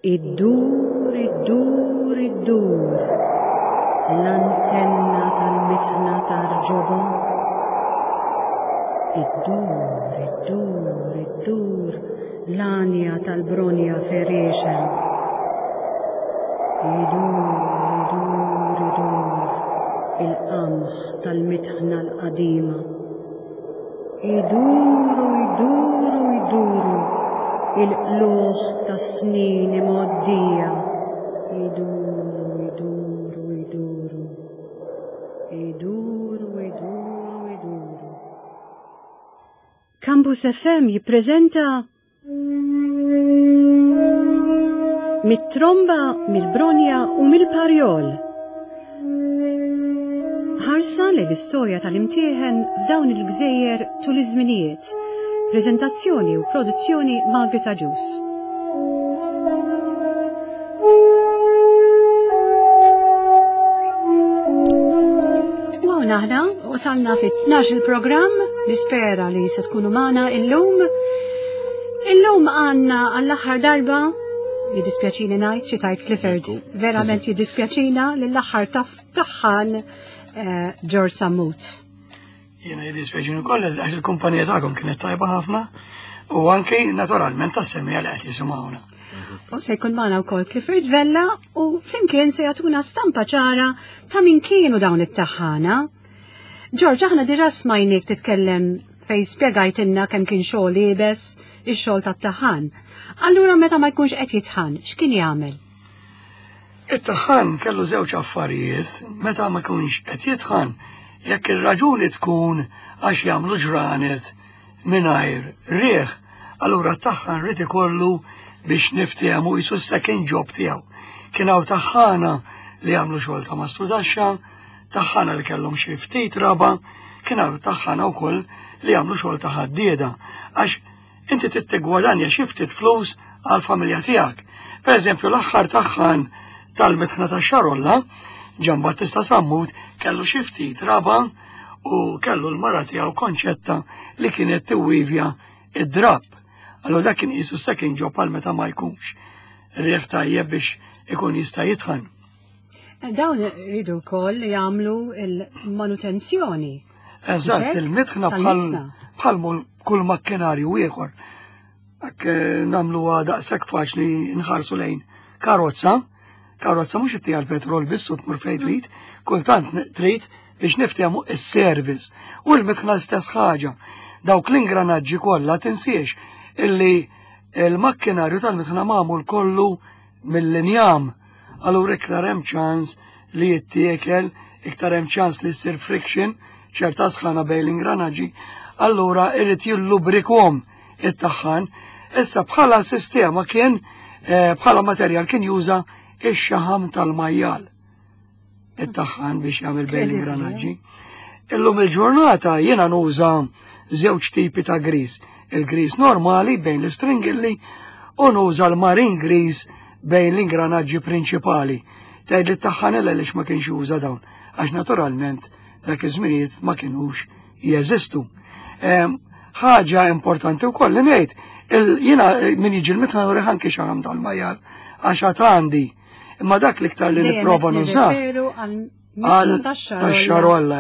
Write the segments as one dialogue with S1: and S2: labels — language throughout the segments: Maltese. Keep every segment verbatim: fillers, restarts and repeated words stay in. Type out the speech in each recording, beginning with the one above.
S1: Iddur, iddur, iddur, l-antenna tal-mitħna tar-ġobon. Iddur, iddur, iddur, l-anja tal-bronja ferixen. Idur, idur, idur, il-qamħ tal-mitħna l-qadima. Iduru, iduru, iduru, il-qluħ tas-snin imoddija. Iduru, iduru, iduru, iduru, iduru, iduru. Campus F M jippreżenta mit-tromba, mill-bronja u mill-parjol. Ħarsa l-istorja tal-imtieħen f'dawn il-gżejjer tul iż-żminijiet. Preżentazzjoni u produzzjoni Margreta Ġus. U aħna wasalna fit-tnax il-programm li spera li se tkunu magħna illum. Illum għandna għall-aħħar darba li dispjaċini ngħid xi tajt Clifford. Verament jiddispjaċina li l-aħħar taħħan George Sammut.
S2: Jena jiddispjaċini kollha għax il-kumpanija tagħkom kienet tajba ħafna u anke naturalment tas-semmija li qed jisimgħuna.
S1: U se jkun magħna wkoll Clifford Vella u flimkien se jagħtuna stampa ċara ta' min kienu dawn it-taħħana. George, aħna diġà smajnik titkellem fejn spjegajtilna kemm kien xogħol liebes ix-xogħol tat-taħħan. Allura meta ma jkunx qed jitħan, x'kien jagħmel?
S2: It-taħħan kellu żewġ affarijiet, meta ma jkunx qed jitħan, jekk ir-raġuni tkun għax jagħmlu ġranet mingħajr riħ, allura t-taħħan rid ikollu biex niftehmu qisu s-second job tiegħu. Kien hawn taħħana li jagħmlu xogħol ta' mastru taxxa, taħħana li kellhom xi ftit raba, kien hawn taħħana wkoll li jagħmlu xogħol ta' ħaddieda għax inti trid tiggwadanja xi ftit flus għall-familja tiegħek. Pereżempju l-aħħar taħħan tal-mitħna ta' Xarolla, Ġan Battista Sammut kellu xi ftit raba u kellu l-mara tiegħu konċetta li kienet tiwwivja id-drab. Allura dak kien qisu second job għal meta ma jkunx riħ tajjeb biex ikun jista' jitħan.
S1: Dawn iridu wkoll jagħmlu l-manutenzjoni.
S2: Eżatt, il-mitħna bħal kull makkinarju ieħor. Hekk nagħmluha daqshekk faċli nħarsu lejn karozza. Karozza mhux ittija l-petrol biss u tmur fejn trid, kultant trid biex niftehmu s-service. U l-mitħna l-istess ħaġa. Dawk l-ingranaġġi kollha tinsiex illi l-makkinarju tal-mitħna magħmul kollu mill-linjam. Allura iktar hemm ċans li jittiekel, iktar hemm ċans li ssir friction, ċerta sħana bejn l-ingranaġġi, allura irrid jillubrikhom it-taħħan. Issa bħala sistema kien bħala materjal kien juża ix-xaħam tal-majjal. It-taħħan biex jagħmel bejn l-ingranaġġi. Illum il-ġurnata jiena nuża żewġ tipi ta' gris. Il-gris normali bejn l-istringilli u nuża l-marine gris bejn l-ingranaġġi prinċipali. Tgħid li t-taħħanella lix ma kienx juża dawn, għax naturalment dak iż-żminijiet ma kinux jeżistu. Ħaġa importanti wkoll li ngħid, jiena min jiġi l-mitħna nuri ħanki xaħam tal-majjal għax għad għandi. Imma dak l-iktar li nipprova nużah għal tax-xarolla,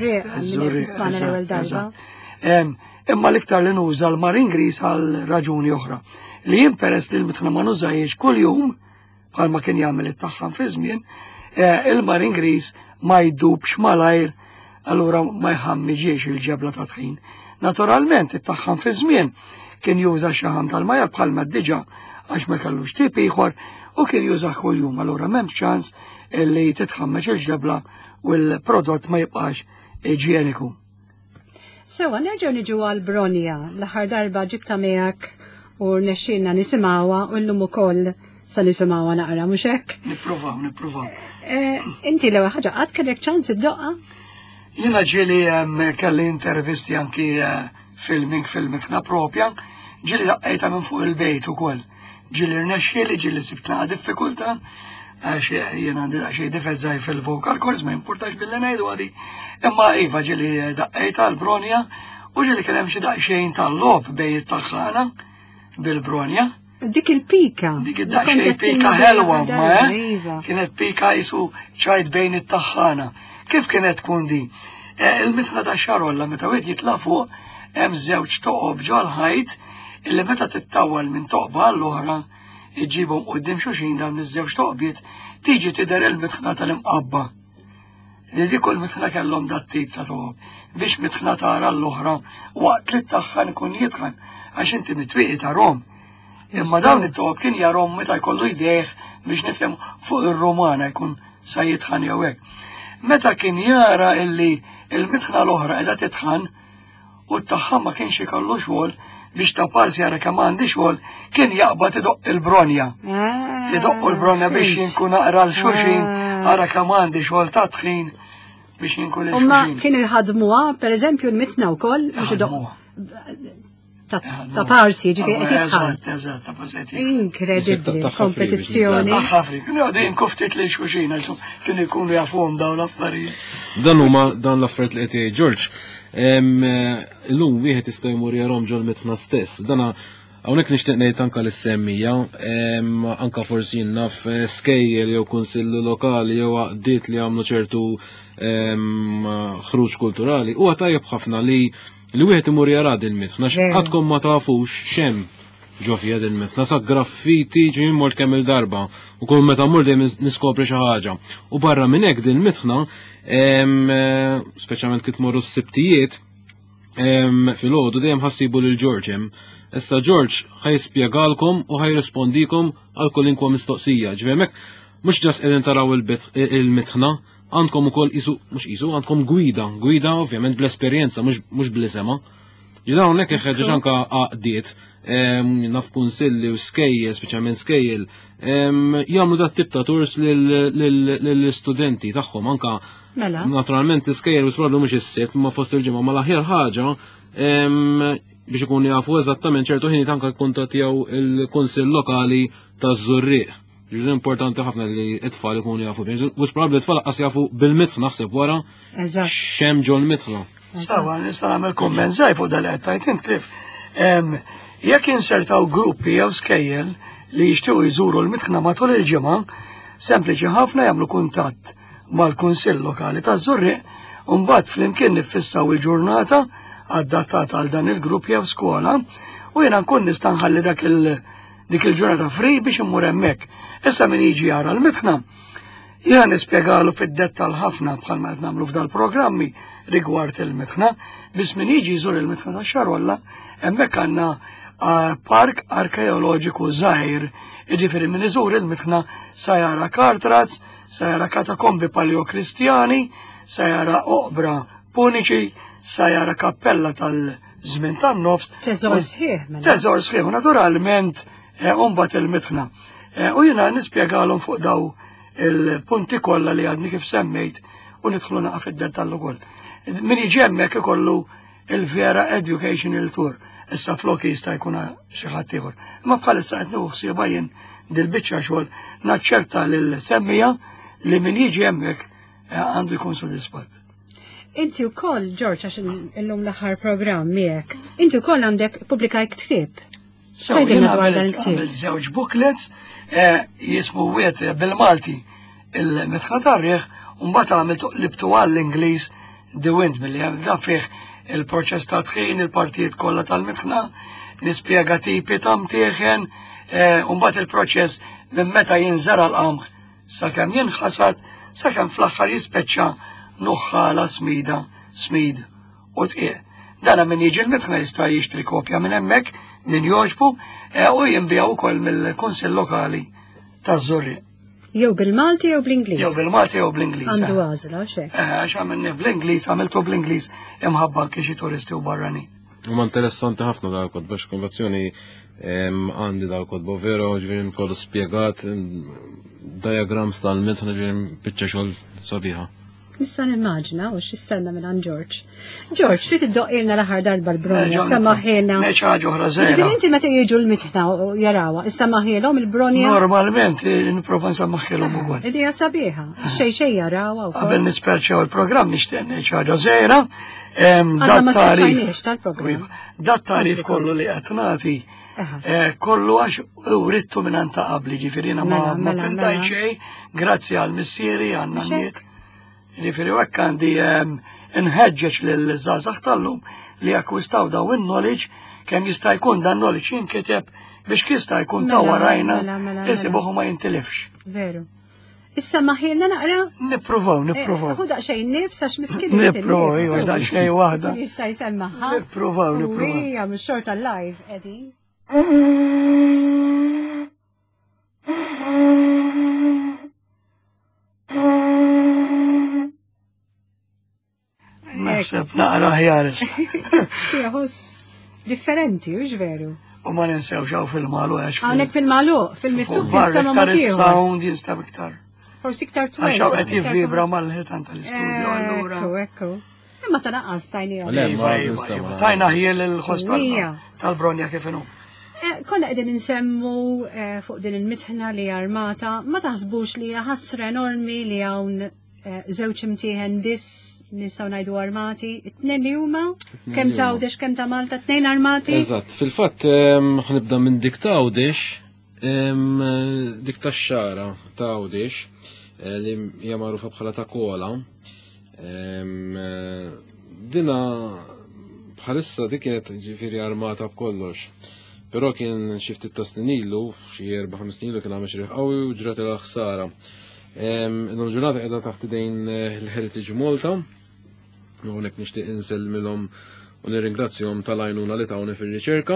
S2: imma l-iktar li nuża l-marine grease għal raġuni oħra. Li jien peress li l-mitħna ma nużajiex kuljum bħalma kien jagħmel it-taħħan fi żmien, il-marine grease ma jdubx malajr, allura ma jħammiġiex il-ġebla ta' tħin. Naturalment it-taħħan fi żmien kien juża xaħam tal-majjal bħalma d-diġà għax ma kellux tip ieħor u kien jużaħ kuljum, allura m'hemmx ċans li titħammeġ il-ġebla u l-prodott ma jibqax iġjeniku.
S1: Sewa, nerġgħu niġu għall-bronja, l-aħħar darba ġibta miegħek u rnexxielna nisimgħuha u llum ukoll sa nisimgħuha naqra mhux hekk?
S2: Nippruvaw, nippruvaw.
S1: Inti l-ewwel ħaġa qatt kellek ċans iddoqqa?
S2: Jiena ġieli kelli intervisti anki filming fil-mitħna propja, ġieli daqqejta minn fuq il-bejt ukoll. Ġieli rnexxieli, ġieli sibtna diffikultà, għax jien għandi daqsxejn difett żgħir fil-vocal cords ma jimpurtax billi ngħidu għadi. Imma iva ġieli daqqejta l-bronja u ġieli kien hemm xi daqsxejn tal-lob bejn it-taħħana bil-bronja.
S1: Dik il-pika.
S2: Dik id-daqxej pika ħelwa, ma kienet pika jisu ċajt bejn it-taħħana. Kif kienet tkun di? Il-mitħna ta' xarolla meta wieħed jitla' fuq hemm żewġ toqob ġol ħajt illi meta tittawwal minn toqba l-oħra iġibhom quddiem xulxin dawn iż-żewġ toqbiet tiġi tidher il-mitħna tal-imqabba. Li dik il-mitħna kellhom dat tip ta' toqob biex mitħna tara l-oħra waqt li t-taħħan ikun jitħan għax inti mitwieqi tarhom. Imma dawn it-toqob kien jarhom meta jkollu jdejh biex nifhem fuq ir-Rumana jkun sa jitħan jew hekk. Meta kien jara illi il-mitħna l-oħra qiegħda titħan u t-taħħan ma kienx ikollu xogħol biex ta' parsi jara kemm għandi xogħol kien jaqbad idoqq il-bronja. Idoqqu l-bronja biex jinkun naqra l-xulxin ara kemm għandi xogħol ta' tħin biex jinkun il-xulxin.
S1: Umma kienu jħadmuha, pereżempju l-mitħna wkoll biex idoqq ta' parsi ġifi qed jitħan.
S2: Eżatt, ta' parsi qed
S1: Inkredibbli, kompetizzjoni.
S2: Ħafri, kienu għadin kuftit li xulxin għalhom kienu jkunu jafuhom dawn l-affarijiet.
S3: Dan huma dan l-affarijiet li qed jgħid George. Illum wieħed jista' jmur jarhom ġol mitħna stess. Dana hawnhekk nixtieq ngħid anke lis-semmija, anke forsi naf skejjel jew kunsilli lokali jew għaqdiet li għamlu ċertu ħruġ kulturali. Huwa tajjeb ħafna li li wieħed imur jara din il-mitħna x'għadkom ma tafux x'hemm ġo fiha din il-mitħna sa graffiti ġie mort kemm il-darba u kull meta mmur dejjem niskopri xi ħaġa. U barra minn hekk din il-mitħna speċjalment kif tmorru s-sibtijiet fil-għodu dejjem ħassibu lil George hemm. Issa George ħajspjegalkom u ħajrispondikom għal kolinkwa mistoqsija. Ġifier hemmhekk mhux ġas qegħdin taraw il-mitħna, għandkom ukoll isu mhux isu għandkom gwida, gwida ovvjament bl-esperjenza mhux bl-isema. Ġifier hawnhekk iħeġġeġ anke għaqdiet naf kunsilli u skejjel, speċjalment skejjel, jagħmlu dat tip ta' tours lill-istudenti tagħhom anke naturalment iskejjel u sprobbli mhux is-sibt ma fost il-ġimgħa ma l-aħjar ħaġa biex ikunu jafu eżattament ċertu ħin anke jkuntattjaw il-kunsill lokali taż-Żurrieq. Ġifieri importanti ħafna li t-tfal ikunu jafu u sprobbli t-tfal qas jafu bil-mitħna naħseb wara x'hemm ġol mitħna.
S2: Sawa, nista' nagħmel kumment żgħir fuq dan qed tajt int kif. Jekk insertaw gruppi jew skejjel li jixtiequ jżuru l-mitħna matul il-ġimgħa, sempliċi ħafna jagħmlu kuntatt mal-Kunsill Lokali taż-Żurrieq u mbagħad flimkien niffissaw il-ġurnata adattata għal dan il-grupp jew skola u jiena nkun nista' nħalli dak dik il-ġurnata free biex immur hemmhekk. Issa min jiġi jara l-mitħna jiena nispjegalu fid-dettall ħafna bħalma qed nagħmlu f'dal programmi rigward il-mitħna biex min jiġi jżur il-mitħna tax-Xarolla hemmhekk għandna park arkeoloġiku żgħir, jiġifieri min iżur il-mitħna sa jara Kartrazz, sa jara katakombi paleokristjani, sa jara oqbra puniċi, sa jara kappella tal-żmien tan-nofs.
S1: Teżor sħiħ.
S2: Teżor sħiħ, naturalment mbagħad il-mitħna. U jiena nispjegalhom fuq daw il-punti kollha li għadni kif semmejt u nidħlu naqa' fid-dettall ukoll. Min jiġi hemmhekk ikollu il-Vera Educational Tour. Issa flok jista' jkun xi ħadd ieħor. Imma bħalissa qed nieħu ħsiebha jien dil-biċċa xogħol naċċerta lil semmija li min jiġi hemmhekk għandu jkun sodisfatt.
S1: Inti wkoll George għax illum l-aħħar programm miegħek, inti wkoll għandek pubblikajt ktieb.
S2: So jiena għamel żewġ booklets jismu wieħed bil-Malti il-mitħna tar-Rieħ u mbagħad għamilt libtu għall-Ingliż The Windmill li għamil fih il-proċess ta' tħin, il-partijiet kollha tal-mitħna, nispjega tipi ta' mtieħen, u mbagħad il-proċess minn meta jinżara l-qamħ sakemm jinħasad, sakemm fl-aħħar jispeċċa nuħħala smida, smid u tqieq. Dana min jiġi l-mitħna jista' jixtri kopja minn hemmhekk min jogħġbu u jinbijaw ukoll mill-Kunsill Lokali taż-Żurrieq.
S1: Jew bil-Malti jew bl-Ingliż.
S2: Jew bil-Malti jew bl-Ingliż.
S1: Għandu għażla xejn.
S2: Għax għamilni bl-Ingliż, għamiltu bl-Ingliż imħabba xi turisti u barrani.
S3: Huma interessanti ħafna dal-kod biex konvazzjoni għandi dal-kod bovero ġifieri nkollu spjegat diagrams tal-mitħna ġifieri biċċa xogħol sabiħa.
S1: Nista' nimmaġina u x'istenna minn għand George. George, trid iddoqqilna l-aħħar darba l-bronja, sammaħħilna.
S2: Neċ ħaġa oħra żgħira.
S1: Ġifieri inti meta jiġu l-mitħna u jarawha, issammaħilhom il-bronja.
S2: Normalment nipprova nsammaħħilhom ukoll.
S1: Idea sabiħa, xejn xejn jarawha wkoll.
S2: Qabel nisperċew il-programm nixtieq neċ ħaġa żgħira.
S1: Għadna ma spiċċajniex tal-programm.
S2: Dat tarif kollu li qed nagħti kollu għax urittu minn anta qabli, ġifirina ma ma fintaj xej, grazzi għal missieri għanna niet. Ġifiri għak għandi nħedġeġ l-żazax tal-lum li akkwistaw daw il-knowledge kem jista' jkun dan knowledge jinkiteb biex kista jkun ta' warajna jisibuħu ma jintilifx.
S1: Veru. Issa maħilna naqra?
S2: Nipprovaw, nipprovaw.
S1: Hu daqxejn nifs għax miskin.
S2: Nipprovaw, jgħu daqxejn wahda.
S1: Jista' jsemmaħa.
S2: Nipprovaw, nipprovaw.
S1: Uwija, mux xorta live, edi.
S2: Naħseb naqra ħjares.
S1: Jahus differenti, ux veru.
S2: U ma ninsewx għaw fil-malu għax.
S1: Għawnek fil-malu, fil-miftub tista ma
S2: matiħu. Sound jinsta biktar.
S1: Forsi iktar twelve.
S2: Għaxaw għet jivvibra mal-ħitan tal-istudio għallura.
S1: Ekku, ekku. Imma ta' naqqas tajni
S2: għal. Tajna hiel il-ħostal tal-bronja kifinu.
S1: Konna għedin nsemmu fuq din il-mitħna li armata, ma taħsbux li ħasra enormi li għawn zewċ imtieħen biss nistaw najdu armati, it-tnen li huma? Kem tawdex, kem ta' Malta, t-tnen armati?
S3: Eżatt, fil-fatt ħnibda minn dik tawdex, dik ta' xara tawdex, li hija magħrufa bħala ta' kola. Dina bħalissa dik kienet ġifieri armata b'kollox. Però kien xi ftit ta' snin ilu, xi erba' ħames snin ilu kien għamel xi qawwi u ġrat il-ħsara. Il-ġurnata qiegħda taħt idejn il-Heritage Malta, u hawnhekk nixtieq insellmilhom u nirringrazzjahom tal-għajnuna li tawni fir-riċerka.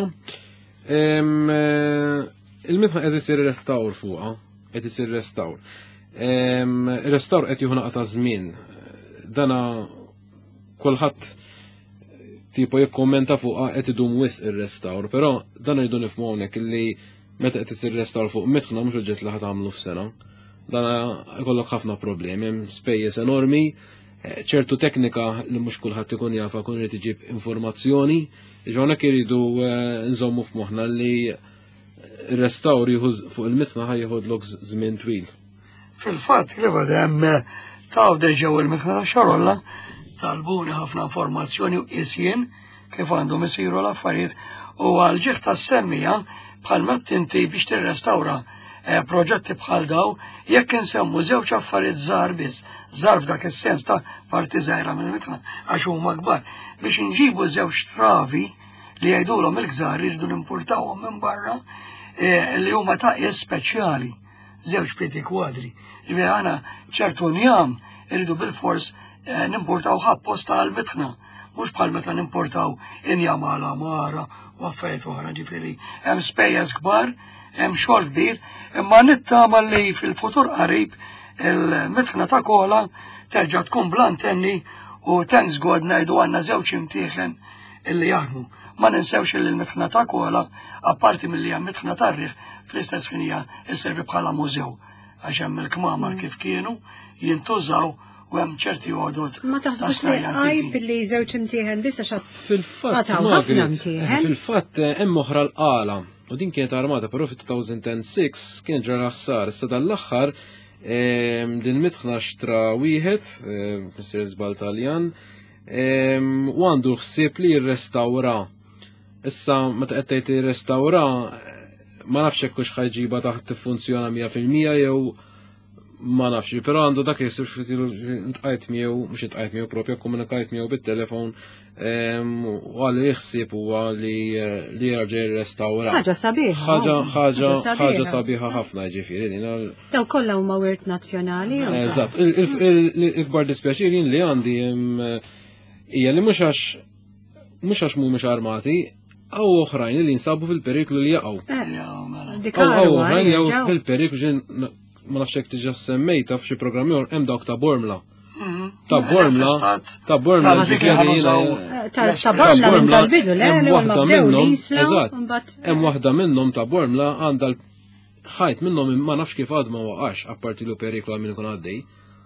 S3: Il-mitħa qed isir restawr fuqha, qed isir restawr. Ir-restawr qed jieħu naqta' żmien. Dana kulħadd tipo jikkommenta fuqha qed idum wisq ir-restawr, però dan irridu nifhmu hawnhekk illi meta qed isir restawr fuq mitħna mhux oġġett li ħadd tagħmlu f'sena. Dana jkollok ħafna problemi, hemm spejjeż enormi, ċertu teknika li mhux kulħadd ikun jafa kun irid iġib informazzjoni, hawnhekk iridu nżommu f'moħħna li r-restawr jieħu fuq il-mitħna ħajjieħodlok żmien twil.
S2: Fil-fatt li hemm taw deġew il-mitħna xarolla talbuni ħafna informazzjoni u isjien kif għandhom isiru l-affarijiet u għal ġieħ tas-semmija bħalma tinti biex tirrestawra proġetti bħal daw jekk insemmu żewġ affarijiet żgħar biss, żgħar f'dak is-sens ta' parti żgħira mill-mitħla għax huma kbar. Biex inġibu żewġ travi li jgħidulhom il-gżar jridu nimpurtawhom minn barra li huma ta' qis speċjali, żewġ pieti kwadri. Ġifieri għana ċertu njam irridu bil-fors nimpurtaw ħabpost tal-mitħna, mhux bħal meta nimpurtaw injam għal amara u affarijiet oħra ġifieri. Hemm spejjeż kbar, hemm xogħol kbir, imma nittama li fil-futur qarib il-mitħna ta' kola terġa' tkun blantenni u thanks God ngħidu għandna żewġ imtieħen illi jaħdmu. Ma ninsewx li l-mitħna ta' kola, apparti milli hemm mitħna tar-riħ fl-istess ħin hija sservi bħala mużew għax hemm il-kmamar kif kienu jintużaw u hemm ċerti għodot.
S1: Ma taħsbux li għajb li żewġ imtieħen biss għax
S3: fil-fatt fil-fatt hemm oħra l-qala. U din kienet armata, però fit-two-thousand six kien ġara ħsar, issa dal-aħħar din mitħna xtra wieħed, Mister Żbal Taljan, u għandu ħsieb li jirrestawra. Issa meta qed tgħid jirrestawra, ma nafx hekk hux ħajġiba taħt tiffunzjona mija fil-mija jew ma nafx, però għandu dak jisir xfitilu ntqajt miegħu, mhux intqajt miegħu propja, komunikajt miegħu bit-telefon u għalli jħsib huwa li li jerġa' jirrestawra.
S1: Ħaġa sabiħa.
S3: Ħaġa ħaġa ħaġa sabiħa ħafna ġifieri.
S1: Daw kollha huma wirt nazzjonali.
S3: Eżatt, il-kbar dispjaċir jien li għandi hija li mhux għax mhux għax mhumiex armati, għaw oħrajn li jinsabu fil-periklu li jaqgħu. Għaw oħrajn li jaqgħu fil-periklu ma nafx hekk tiġa semmejta f'xi programmi hemm dawk ta' Bormla. Ta' Bormla, ta' Bormla
S1: ta' Bormla minn tal-bidu, le,
S3: waħda minnhom, eżatt, hemm waħda minnhom ta' Bormla għandha ħajt minnhom ma nafx kif għad ma waqax apparti lu periklu min ikun għaddej.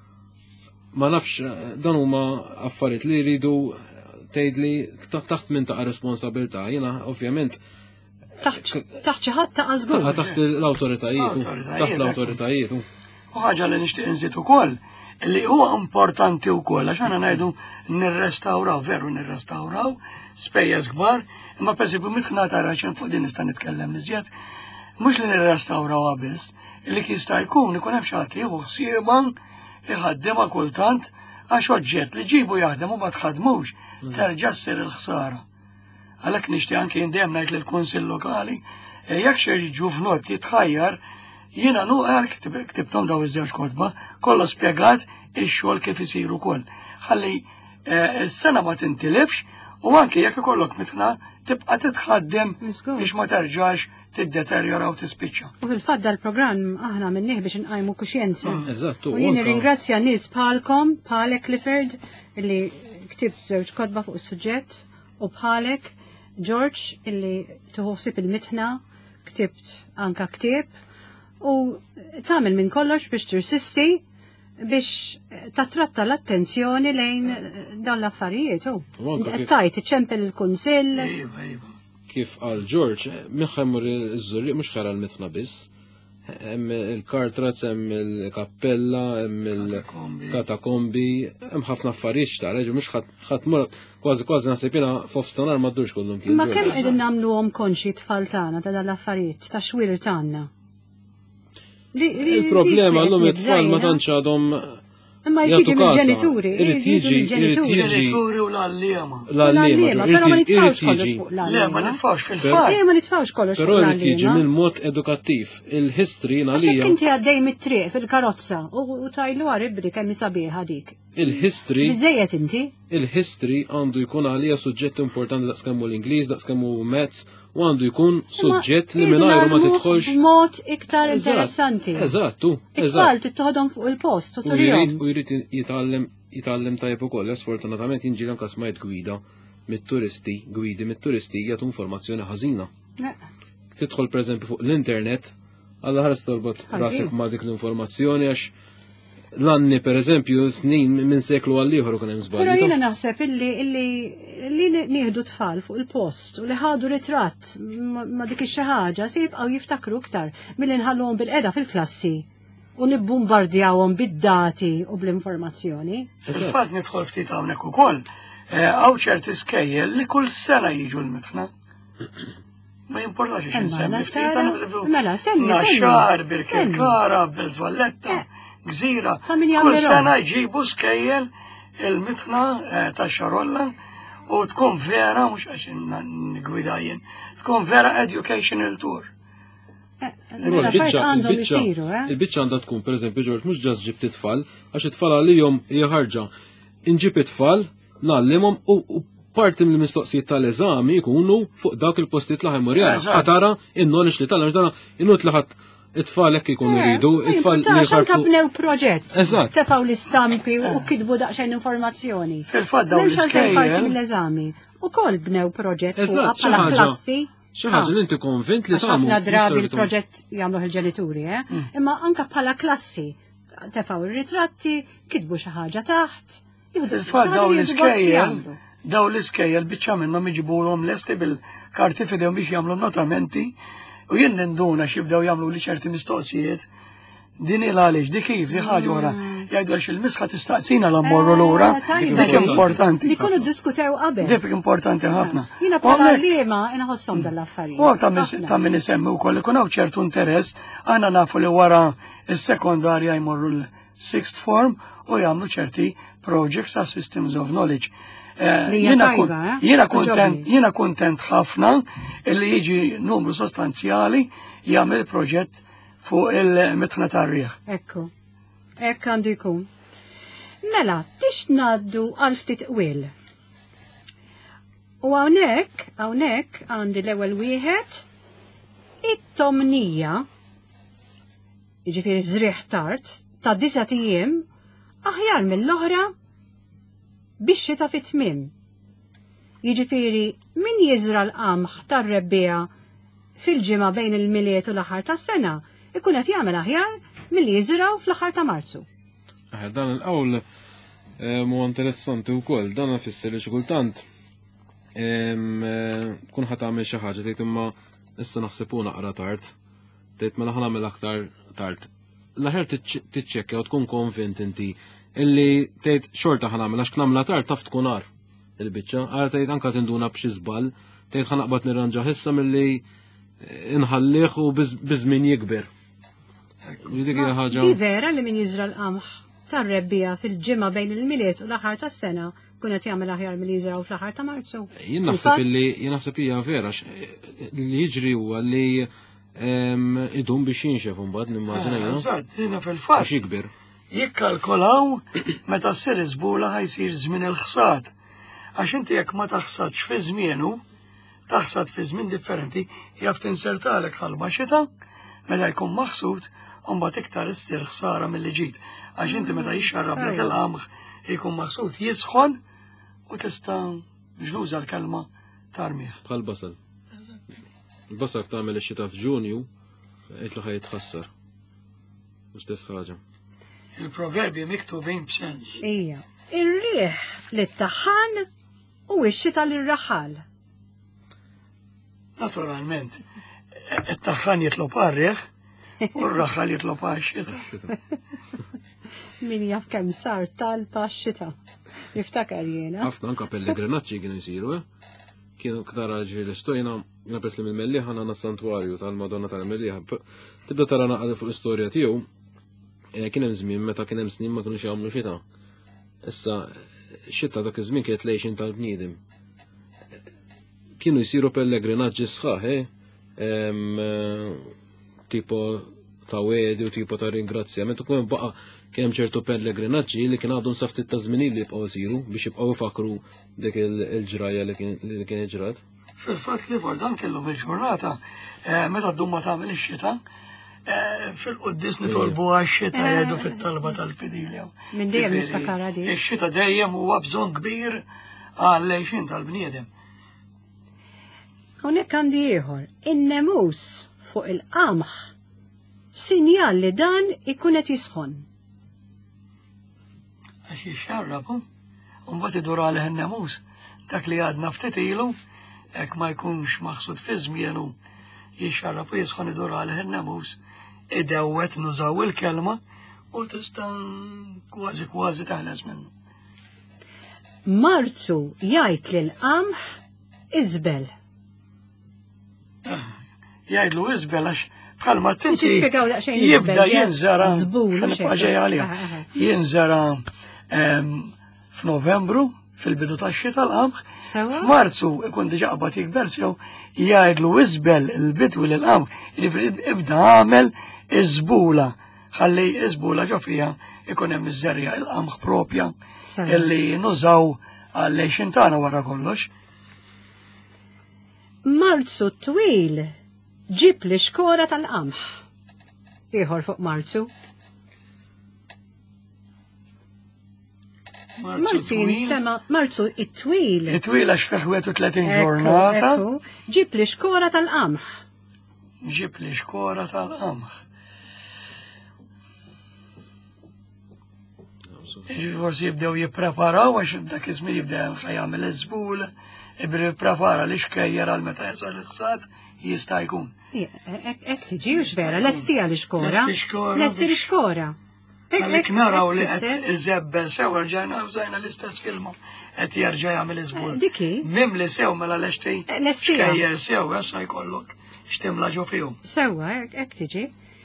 S3: Ma nafx dan huma affarijiet li jridu tgħidli taħt min ta' responsabilità, jiena ovvjament
S1: taħt xi ħadd ta' żgur.
S3: Taħt l-awtoritajiet, taħt l-awtoritajiet.
S2: U ħaġa li nixtieq inżid ukoll li huwa importanti wkoll għax aħna ngħidu nirrestawraw, veru nirrestawraw, spejjeż kbar, imma pereżempju mitħna tara xejn fuq din nista' nitkellem iżjed, mhux li nirrestawrawha biss, li jista' jkun ikun hemm xi ħadd li jieħu ħsieba iħaddimha kultant għax oġġett li ġibu jaħdem u ma tħadmux, terġa' ssir il-ħsara. Għalhekk nixtieq anke jindem ngħid lill-Kunsill Lokali, jekk xi jiġu f'not jitħajjar, jiena nuqal ktibtom daw iż-żewġ kotba, kollu spjegat ix-xogħol kif isir ukoll. Ħalli s-sena ma tintilifx u anke jekk ikollok mitħna tibqa' titħaddem biex ma terġax tiddeterjora u tispiċċa.
S1: U fil-fatt dal-programm aħna minnih biex nqajmu kuxjenza.
S3: Eżattu.
S1: U jien ringrazzja nies bħalkom, bħalek Clifford, illi ktibt żewġ kotba fuq is-suġġett, u bħalek George illi tuħossib il-mitħna, ktibt anka ktieb, u tagħmel minn kollox biex tirsisti biex tatratta l-attenzjoni lejn dan l-affarijiet. Tajt iċempel il-kunsill.
S3: Kif għal George, miħħemmur iż-żurriq mhux ħara l-mitħna biss. Hemm il-kartrazz, hemm il-kappella, hemm il-katakombi, hemm ħafna affarijiet xtara, mhux ħadd mur kważi kważi naħseb jiena f'ofstanar ma ddurx kollhom kien.
S1: Ma kemm qegħdin nagħmluhom konxi tfal tagħna ta' dal-affarijiet ta' xwir tagħna.
S3: Il-problema l-lum it-tfal ma tantx għadhom
S1: imma jtiġi mill-ġenituri,
S3: irid jiġi
S2: il-ġenituri u l-għalliema.
S3: L-għalliema,
S1: però ma nitfawx kollox fuq l-għalliema.
S2: Le, ma nitfawx fil-fatt.
S1: Le, ma nitfawx kollox fuq
S3: Però
S1: l-għalliema.
S3: irid jiġi minn mod edukattiv. Il-history
S1: Għaxek
S3: għalija.
S1: inti għaddej mit-triq fil-karozza u tajlu għaribri kemm sabiħa dik.
S3: Il-history
S1: Bizzejet inti?
S3: il-history għandu jkun għalija suġġett importanti daqskemmu l-Ingliż, daqskemmu Metz, u għandu jkun suġġett li mingħajru ma tidħolx.
S1: Mod iktar interessanti.
S3: Eżattu.
S1: It-tfal tittoħodhom fuq il-post u turihom.
S3: U jrid jitgħallem jitgħallem tajjeb ukoll, sfortunatament jinġilem kasmajt gwida mit-turisti, gwidi mit-turisti jagħtu informazzjoni ħażina. Tidħol pereżempju fuq l-internet, alla ħares torbot rasek ma' dik l-informazzjoni għax l-anni pereżempju snin minn seklu għal ieħor kien hemm żball.
S1: Però jiena naħseb illi illi li nieħdu tfal fuq il-post u li ħadu ritratt ma dik xi ħaġa se jibqgħu jiftakru iktar milli nħallhom bil-qeda fil-klassi u nibbombardjawhom bid-dati u bl-informazzjoni.
S2: Fil-fatt nidħol ftit hawnhekk ukoll. Hawn ċerti skejjel li kull sena jiġu l-mitħna. Ma jimportax ix insemmi ftit
S1: Mela, semmi.
S2: Naxxar, bil-Kirkara, bil-Valletta, Gżira. Kull sena jġibu skejjel il-mitħna ta' Xarolla u tkun vera, mhux għax n-gwidajjen, tkun vera educational tour.
S1: Il-biċċa
S3: għandha tkun, per eżempju, George, mhux ġas ġib titfal, għax it-tfal għalihom hija ħarġa. Inġib it-tfal, nallimhom u parti mill-mistoqsijiet tal-eżami jkunu fuq dawk il-postijiet li ħajmurjar. Ħatara in-knowledge li tal ġdana inut li ħadd it-tfal hekk ikunu jridu, it-tfal li
S1: ħarġu. Bnew proġett.
S3: Eżatt.
S1: Tefgħu l-istampi u kitbu daqsxejn informazzjoni.
S2: Fil-fatt dawn l-iskejjel
S1: mill-eżami. Ukoll bnew proġett
S3: Eżatt, xi
S1: bħala
S3: ħaġa.
S1: klassi.
S3: Xi ħaġa li inti konvint li tagħmlu.
S1: Ħafna drabi il-proġett jagħmluh il-ġenituri, eh? Imma anke bħala klassi tefgħu ir-ritratti, kitbu xi ħaġa taħt.
S2: Il-fatt dawn l-iskejjel, dawn l-iskejjel biċċa minnhom iġibulhom lesti bil-karti fidejhom biex jagħmlu notamenti u jien ninduna x'jibdew jagħmlu li ċerti mistoqsijiet. Din il għaliex, di kif, di ħaġa wara. Jgħidu għax il-misħa tistaqsina l-ammorru l-ura, dik importanti.
S1: Li kunu diskutew qabel.
S2: Dik importanti ħafna.
S1: Jina bħala liema inħossom dal-affarijiet.
S2: U ta' min isemmi wkoll ikun hawn ċertu interess, għandna nafu li wara s-sekondarja jmorru l-sixth form u jagħmlu ċerti projects ta' systems of knowledge. Jiena kontent ħafna li jiġi numru sostanzjali jagħmel proġett fuq il-mitħna tar-rieħ.
S1: Ekku, ekk għandu jkun. Mela, tix naddu għal ftit qwil. U hawnhekk, hawnhekk għandi l-ewwel wieħed it-tomnija, jiġifieri żrieħ tard, ta' disa' tiem aħjar mill-oħra biex xita fit-tmiem. Jiġifieri min jiżra l-qamħ tar-rebbieħa fil-ġimgħa bejn il-miliet u l-aħħar tas-sena ikun qed jagħmel aħjar milli jiżraw fl-aħħar ta' Marzu.
S3: Dan il-qawl mu interessanti wkoll, dan ifisser li xi kultant tkun ħadd tagħmel xi ħaġa tgħid imma issa naħseb hu naqra tard. Tgħid mela ħa nagħmel aktar tard. l-aħjar tiċċekkja u tkun konvint inti illi tgħid xorta ħanamel għax knamla tar taf tkun ar il-biċċa, għara tgħid anke tinduna b'xi żball, tgħid ħanaqbad nirranġa ħissa milli inħallih u biżmien jikber.
S1: Di vera li min jiżra l-qamħ tar-rebbija fil-ġimgħa bejn il-miliet u l-aħħar tas-sena kunet jagħmel aħjar milli jiżraw fl-aħħar ta' Marzu.
S3: Jien naħseb illi jien naħseb hija vera li jiġri huwa li idum biex jinxef mbagħad nimmaġina jien.
S2: Eżatt, jiena fil-fatt.
S3: Jikber.
S2: Jikkalkolaw meta ssir iżbula ħajsir żmien il-ħsad. Għax inti jekk ma taħsadx fi żmienu, taħsad fi żmien differenti, jaf tinsertalek ħalba xita, meta jkun maħsud, mbagħad iktar issir ħsara milli ġid. Għax inti meta jixxarrablek il-qamħ jkun maħsud jisħon u tista' ġluża l-kelma tarmih.
S3: Bħal basal. Il-basal tagħmel ix-xita f'Ġunju, qed li ħajtħassar. Mhux ħaġa.
S2: Il-proverbi miktubin b'sens.
S1: Ija. Ir-riħ lit-taħħan u x-xita lir-raħal.
S2: Naturalment, it-taħħan jitlob għar-riħ u r-raħal jitlob għax-xita.
S1: Min jaf kemm sar talba x-xita. Niftakar jiena.
S3: Ħafna anke pellegrinaġġi kienu jsiru, eh? Kienu ktar ġieli stojna, jiena pers li mill-Mellieħa għandna s-santwarju tal-Madonna tal-Mellieħa. Tibda tara naqra fuq l-istorja tiegħu. Kien hemm żmien meta kien hemm snin ma kinux jagħmlu xita. Issa xita dak iż-żmien kienet lejxin tal-bniedem. Kienu jsiru pellegrinaġġi sħaħ, eh? Tipo ta' wedi u tipo ta' ringrazzjament u kien baqa' kien hemm ċertu pellegrinaġġi li kien għadhom saftit ta' żmien li jibqgħu jsiru biex jibqgħu ifakru dik il-ġraja li kien iġrat.
S2: Fil-fatt li dan kellhom il-ġurnata meta ddumma tagħmel ix-xita fil-qudies nitolbu għax-xita jgħidu fit-talba tal-fidilja.
S1: Min dejjem niftakara di.
S2: Ix-xita dejjem huwa bżonn kbir għal-lejxin tal-bniedem.
S1: Hawnhekk għandi ieħor, in-nemus fuq il-qamħ sinjal li dan ikun qed jisħon.
S2: Għax jixxarrabu, u mbagħad idur għalih in-nemus, dak li għadna ftit ilu, hekk ma jkunx maħsud fi żmienu jixxarrabu jisħon idur għalih in-nemus, idewwet nużaw il-kelma u tista' kważi kważi taħles minnu.
S1: Marzu jgħid lil qamħ iżbel.
S2: Jgħidlu iżbel għax bħalma tinti jibda jinżara jinżara f'Novembru fil-bidu tax-xita l-qamħ, f'Marzu ikun diġà qabad jikber sew jgħidlu iżbel il-bidwi lil qamħ, jiġifieri ibda għamel iżbula, ħalli iżbula ġo fiha ikun hemm iż-żerja il-qamħ propja illi nużaw għal-lejxin tagħna wara kollox.
S1: Marzu twil ġib li xkora tal-qamħ. Ieħor fuq Marzu. Marzu jinsema Marzu it-twil.
S2: It-twil għax fih wieħed u tletin ġurnata.
S1: Ġib li xkora tal-qamħ.
S2: Ġib li xkora tal-qamħ. Forsi jibdew jippreparaw għax dak iż-żmien jibda jagħmel iż-żbul, ibri jipprepara li xkejjer għal meta jasal il-ħsad jista' jkun.
S1: Ek tiġi u xvera, l-estija li xkora. L-esti li xkora.
S2: Għalek naraw li għed iżebbel sew, rġajna użajna l-istess kilma, għed jarġaj għamil iżbul.
S1: Diki?
S2: Mim li sew mela l-esti xkejjer sew, għassa jkollok xtimla ġo fihom.
S1: Sewa, ek tiġi.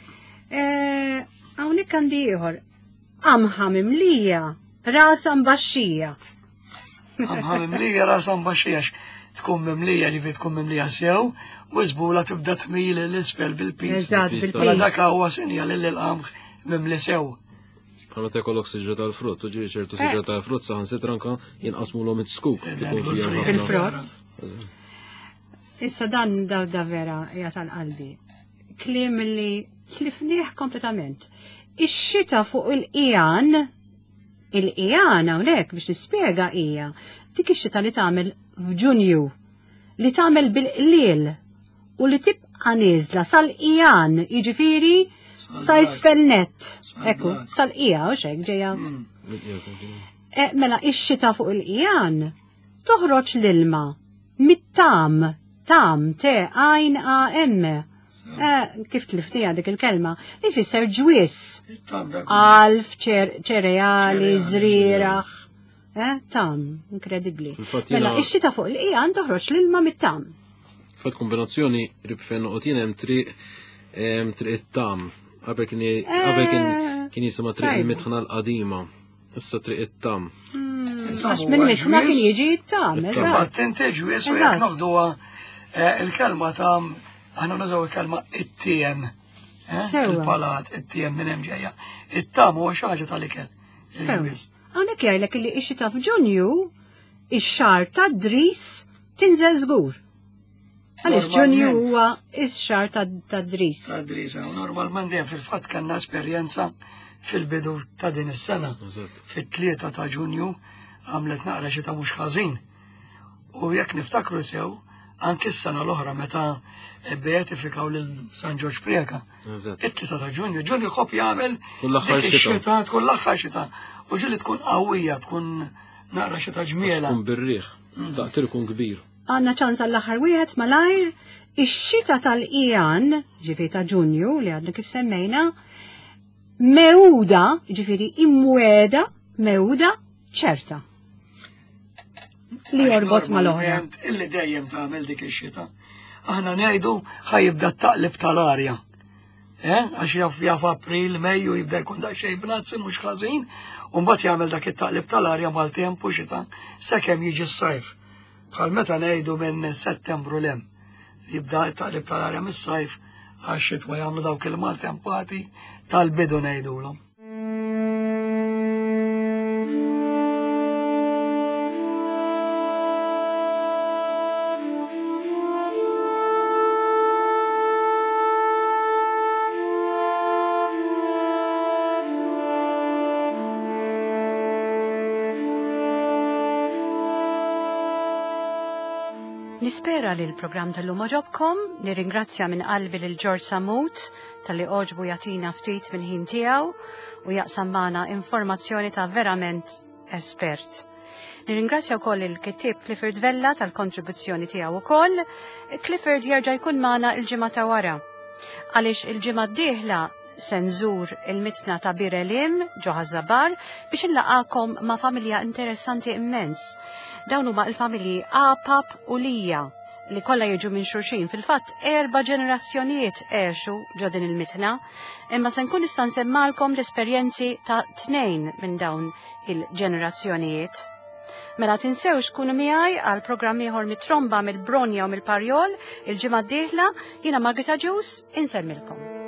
S1: Għawnik għandi ieħor, qamħa mimlija, rasa mbaxxija.
S2: Qamħa mimlija, rasa mbaxxija, tkun mimlija li fi tkun mimlija sew, u żbula tibda tmil l-isfel bil-pis.
S1: Eżatt, bil-pis.
S2: Mela dak huwa sinjal li l-qamħ mimli sew.
S3: Bħalma tekollok siġra tal-frott, u ġiri ċertu siġra tal-frott saħan sitranka jinqasmu l-om it-skuk.
S1: Bil-frott. Issa dan da vera hija tal-qalbi. Klim li tlifnieh kompletament. Ix-xita fuq il-qijan, il-qijan hawnhekk biex nispjega hija, dik ix-xita li tagħmel f'Ġunju, li tagħmel bil-qliel u li tibqa' nieżla sal-qijan, jiġifieri sa isfel nett. Ekku, sal-qija u xejn ġejja. Mela ix-xita fuq il-qijan toħroġ l-ilma mit-tam, tam, te, għajn, a, emme. Kif tlifnija dik il-kelma, li tfisser ġwies. Alf, ċereali, żrieraħ. Tam, inkredibli. Mela, ix-xita fuq il-qiegħan toħroġ l-ilma mit-tam.
S3: Fat kombinazzjoni rib fejn noqgħod hemm triq triq it-tam. Qabel kien jisimha triq il-mitħna l-qadima. Issa triq it-tam.
S1: Għax minn mitħna kien jiġi it-tam, eżatt.
S2: Tinti ġwies u jekk noħduha il-kelma tam aħna nużaw il-kelma it-tiem. Il-palat, it-tiem minn hemm ġejja. It-tam huwa xi ħaġa tal-ikel.
S1: Għandek jgħidlek li x-xita f'Ġunju ix-xahar tad-dris tinżel żgur. Għaliex Ġunju huwa ix-xahar tad-dris.
S2: Tad-dris, normalment dejjem fil-fatt kellna esperjenza fil-bidu ta' din is-sena. Fit-tlieta ta' Ġunju għamlet naqra xita mhux ħażin. U jekk niftakru sew, anke s-sena l-oħra meta beatifikaw lil San George Prieka. It-tlieta ta' Ġunju, Ġunju ħobb jagħmel dik ix-xita tkun l-aħħar xita. U ġili tkun qawwija, tkun naqra xita ġmiela.
S3: Tkun birriħ, daqtir kun kbir.
S1: Għandna ċans għall-aħħar wieħed malajr, ix-xita tal-qiegħan, ġifieri ta' Ġunju li għadna kif semmejna, mewda, ġifieri imweda, mewda ċerta. Li jorbot mal-oħra.
S2: Illi dejjem tagħmel dik ix-xita. Aħna ngħidu ħajibda t-taqlib tal-arja. Għax jaf jaf April, Mejju jibda jkun daqsxejn blazzi mhux ħażin, u mbagħad jagħmel dak it-taqlib tal-arja mal-tempu xita sakemm jiġi s-sajf. Bħal meta ngħidu minn Settembru lem. Jibda t-taqlib tal-arja mis-sajf għax-xitwa jagħmlu dawk il-maltempati tal-bidu ngħidulhom.
S1: Nispera li l-programm tal-lum oġobkom, nirringrazzja minn qalbi lil George Samut tal-li oġbu jatina ftit minn ħin tiegħu u jaqsam magħna informazzjoni ta' verament espert. Nirringrazzja wkoll il-kittib Clifford Vella tal-kontribuzzjoni tiegħu wkoll. Clifford jerġa' jkun magħna l-ġimgħa ta' wara. Għaliex il-ġimgħa d-dieħla se nżur il-mitna ta' Bir Elim ġo Ħażabar biex inlaqakom ma' familja interessanti immens. Dawn huma l-familji Apap u Lija li kollha jiġu minn xulxin fil-fatt erba' ġenerazzjonijiet għexu ġo din il-mitna, imma se nkun nista' nsemmalkom l-esperjenzi ta' tnejn minn dawn il-ġenerazzjonijiet. Mela tinsewx kunu miegħi għal programm ieħor mit-tromba mill-Bronja u mill-Parjol il-ġimgħa d-dieħla, jiena Margita Ġus insemmilkom.